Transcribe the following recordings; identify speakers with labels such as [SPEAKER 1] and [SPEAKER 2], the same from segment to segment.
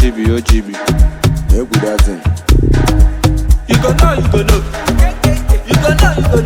[SPEAKER 1] OGB, OGB.
[SPEAKER 2] Make with that thing.
[SPEAKER 1] You go know, you go know. You go know, you go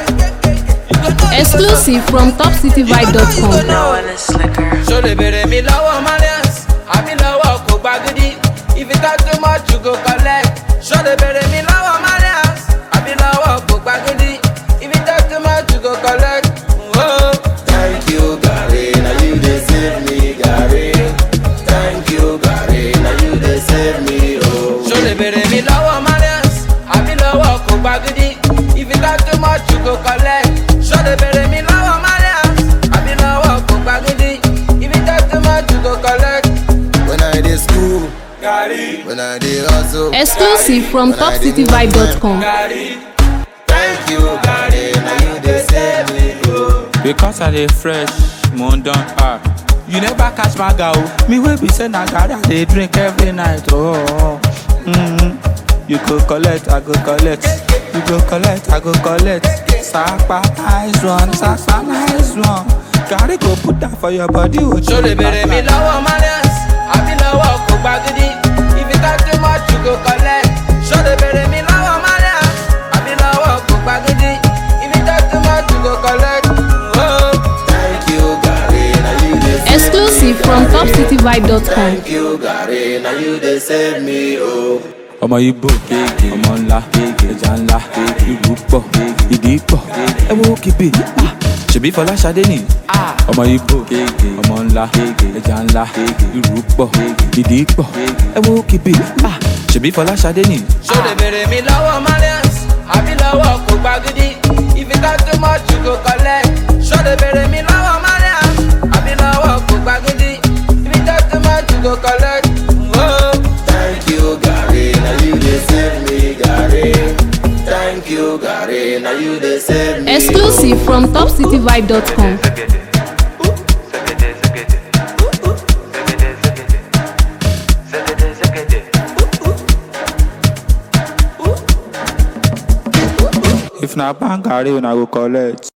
[SPEAKER 1] know.
[SPEAKER 3] Exclusive from topcityvibe.com.
[SPEAKER 4] No one is slicker.
[SPEAKER 1] So they bury me low Malians. I be low go bagudi. If it talk too much, you go collect. So they bury me low Malians. I be low go bagudi. If it talk too much, you go collect. Oh.
[SPEAKER 2] Thank you, Gary. Now you they save me, Gary. Thank you, Gary. Now you they save me, oh.
[SPEAKER 1] So they bury me low Malians. I be low go bagudi. If it talk too much, you go collect. So they bury me low Malians. I be low go bagudi. If it talk too much, you go collect.
[SPEAKER 2] When I did school,
[SPEAKER 1] Gary.
[SPEAKER 2] when I did also.
[SPEAKER 3] Exclusive from topcityvibe.com.
[SPEAKER 2] Thank you, Gary. Now you they save me, oh.
[SPEAKER 1] Because I dey fresh, moon don hard. You never catch my girl. Me wey be say na garri I dey drink every night. Oh, You go collect, I go collect. You go collect, I go collect. Sapa nice one, Sapa nice one. Garri go put that for your body. So they bury me low Malians. I be low go bagudi. If it talk too much, you go collect. So they bury me low Malians. I be low go bagudi. If it talk too much, you go collect.
[SPEAKER 2] Thank you, Gary. Now you they save
[SPEAKER 3] Exclusive from topcityvibe.com.
[SPEAKER 2] Thank you, Gary. Now you they save me, oh.
[SPEAKER 1] Ọmọ Igbo, ọmọ ńlá, ẹja ńlá, ìlú pọ̀, ìdí pọ̀, ẹ wo kìbì, ṣèbí Fọláṣadé ni. Ọmọ Igbo, ọmọ ńlá, ẹja ńlá, ìlú pọ̀, ìdí pọ̀, ẹ wo kìbì, ṣèbí Fọláṣadé ni. Ṣó lè bèrè mi lọ́wọ́ Malians, àbí lọ́wọ́ kò gbàgídí, if it talk too much you go collect. Ṣó lè bèrè mi lọ́wọ́ Malians, àbí lọ́wọ́ kò gbàgídí, if it talk too much you go collect.
[SPEAKER 2] Thank you, Gary. Now you they save me, Gary. Thank you, Gary. Now you they save me.
[SPEAKER 3] Exclusive from topcityvibe.com.
[SPEAKER 1] If na bank carry una go collect.